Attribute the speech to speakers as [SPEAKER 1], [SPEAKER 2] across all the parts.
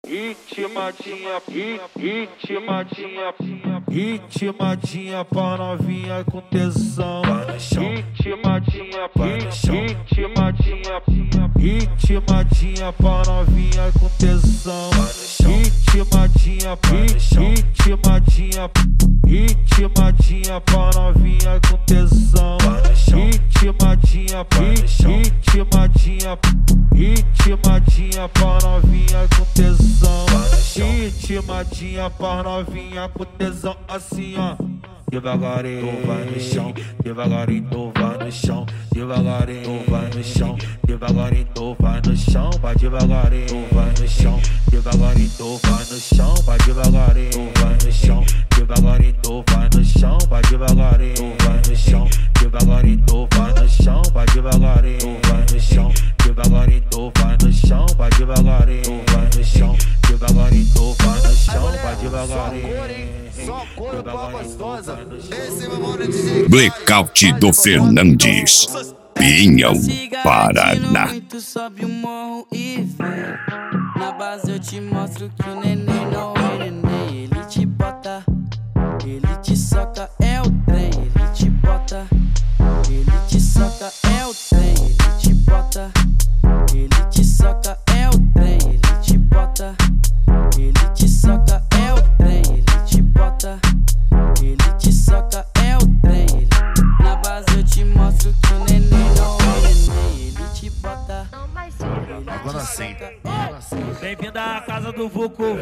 [SPEAKER 1] ritmadinha pra novinha com tesão. Vai no chão, ritmadinha pra novinha com tesão. Vai no chão, ritmadinha pra novinha com tesão. Vai no chão, ritmadinha pra novinha com tesão. Ritmadinha pra novinha com tesão, assim ó. Devagarinho vai no chão, devagarinho vai no chão, devagarinho vai no chão, devagarinho vai no chão, vai devagarinho vai no chão, devagarinho vai no chão, vai devagarinho vai no chão, devagarinho vai no chão, vai devagarinho vai no chão, devagarinho vai no chão, vai devagarinho vai no chão, devagarinho vai no chão, vai devagarinho vai no chão, devagarinho vai no chão, vai devagarinho.
[SPEAKER 2] Só couro pra gostosa.
[SPEAKER 3] Blackout do Fernandes, Pinhão, Paraná.
[SPEAKER 4] Muito sobe o morro e vem. Na base eu te mostro que o neném não é neném. Ele te bota, ele te soca, é o trem. Ele te bota, ele te soca, é o trem. Ele te bota, ele te soca, é o trem. Ele te bota, ele te soca, é o trem. Ele te bota, ele te soca, é o trem. Na base eu te mostro que o neném não é neném. Ele te bota,
[SPEAKER 2] Agora sim.
[SPEAKER 5] Bem-vindo à casa do Vucu Vucu.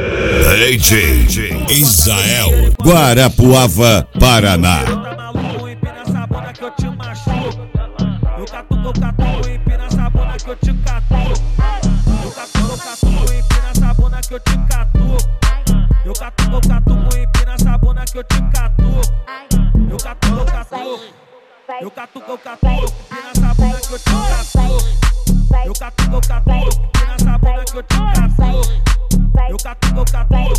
[SPEAKER 3] DJ Israel, Guarapuava, Paraná.
[SPEAKER 5] Tá maluco, empina essa bunda que eu te machuco. Eu catuco, empina essa bunda que eu te catuco. Eu catuco, empina essa bunda que eu te catuco. Eu catuco, empina essa bunda que eu te catuco. Eu catuco, eu catuco, empina essa bunda que eu te catuco. Eu catuco, empina essa bunda que eu te catuco. Eu catuco,